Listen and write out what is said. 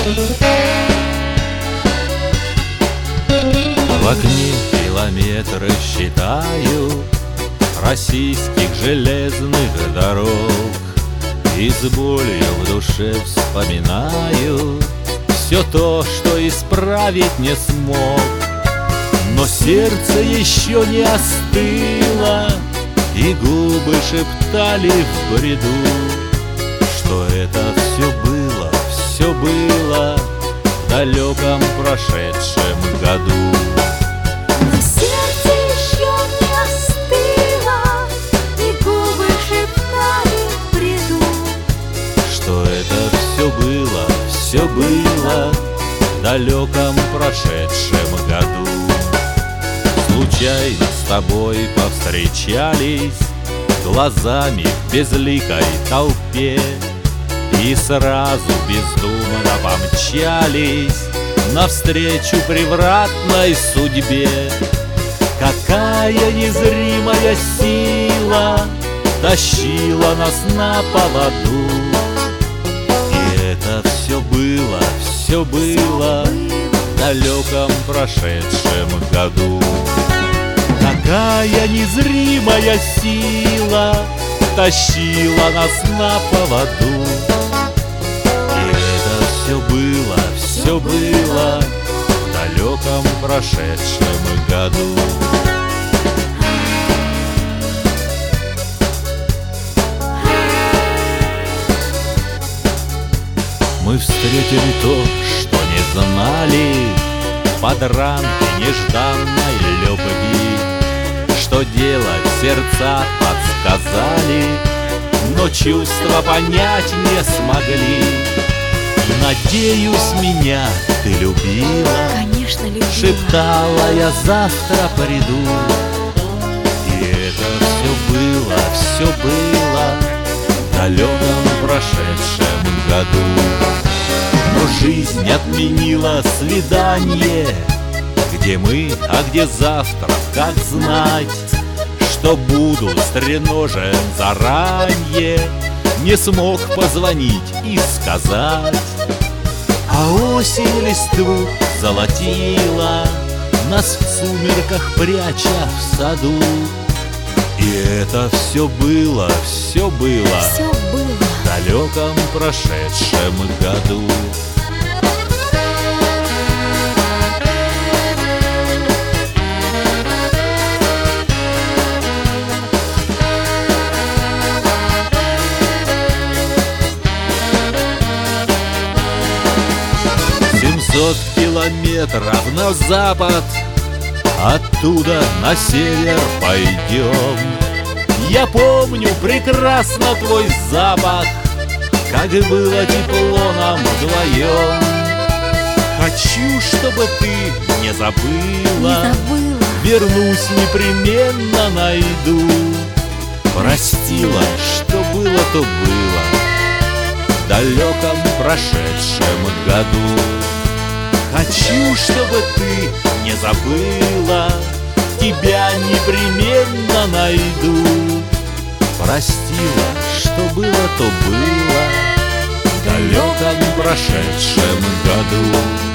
В окне километры считаю российских железных дорог, и с болью в душе вспоминаю все то, что исправить не смог. Но сердце еще не остыло, и губы шептали в бреду, что это все было в далеком прошедшем году. Но сердце еще не остыло, и губы шептали в бреду, что это все было в далеком прошедшем году. Случайно с тобой повстречались глазами в безликой толпе, и сразу бездумно помчались навстречу превратной судьбе. Какая незримая сила тащила нас на поводу, и это все было в далеком прошедшем году. Какая незримая сила тащила нас на поводу, и это все было в далеком прошедшем году. Мы встретили то, что не знали, подранки нежданной любви. Что делать, сердца подсказали, но чувства понять не смогли. Надеюсь, меня ты любила, конечно, любила. шептала я, завтра приду. И это все было в далеком прошедшем году. Но жизнь отменила свидание, где мы, а где завтра, как знать, что буду стреножен заранее, не смог позвонить и сказать. А осень листву золотила, нас в сумерках пряча в саду. И это все было в далеком прошедшем году. 700 километров на запад, оттуда на север пойдем. Я помню прекрасно твой запах, как было тепло нам вдвоем. Хочу, чтобы ты не забыла, вернусь, непременно найду. Простила, что было, то было в далеком прошедшем году. Хочу, чтобы ты не забыла, тебя непременно найду. Простила, что было, то было в далеком прошедшем году.